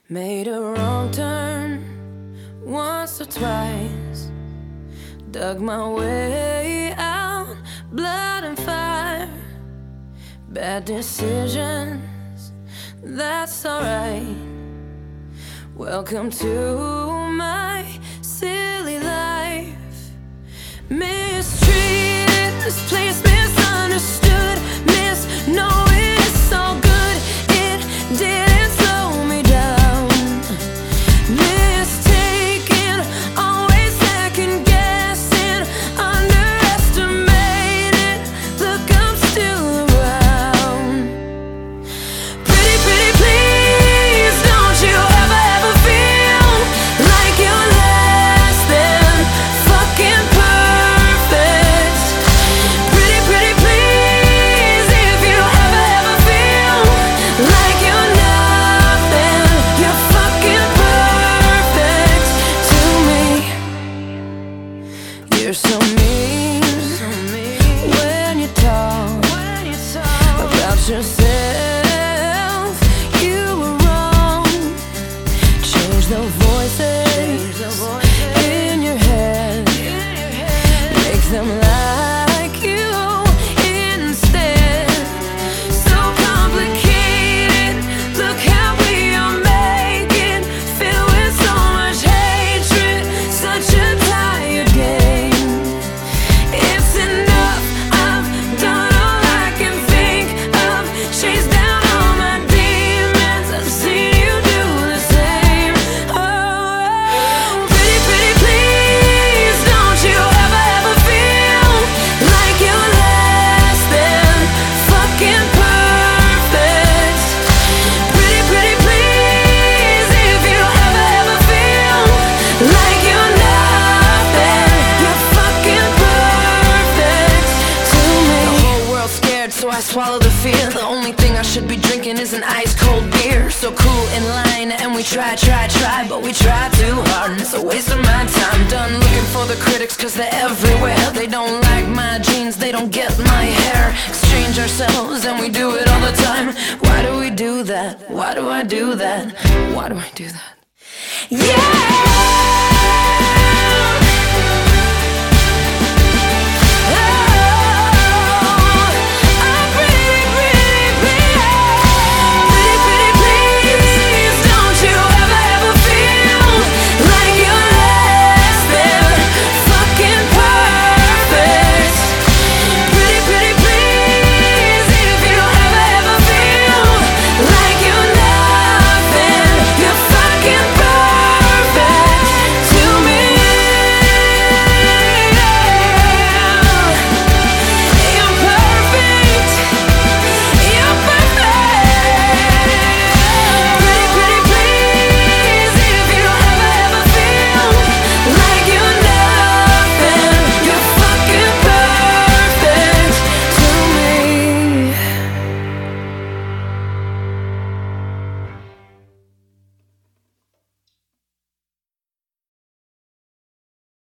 Made a wrong turn once or twice, dug my way out, blood and fire. Bad decisions, that's alright. Welcome to my silly life. Mistreated, misplaced, misunderstood, knowing it's all good. It didn't slow me down. Mistaken, always second guessing, underestimated. Look, I'm still around. Pretty, pretty, please, don't you ever feel like you're less than fucking perfect. Pretty, pretty, please, if you ever feel like you're nothing, you're fucking perfect to me. You're so mean when you talk about yourself. You were wrong. Change the voices in your head. Make them like you instead. So complicated. Look how we are making. Filled with so much hatred. Such a tired game. It's enough. I've done all I can think of. Chased down all my demons. I've seen you do the same. Oh, pretty, pretty, please, don't you ever feel like you're less than fucking perfect. Pretty, pretty, please, if you ever feel like you're nothing, you're fucking perfect to me. The whole world's scared, so I swallow the fear. The only thing I should be drinking is an ice cold beer. So cool in line, and we try, but we try too hard, and it's a waste of my time. Done looking for the critics, cause they're everywhere. They don't like my jeans, they don't get my hair. Exchange ourselves, and we do it all the time. Why do we do that? Why do I do that? Why do I do that? Yeah!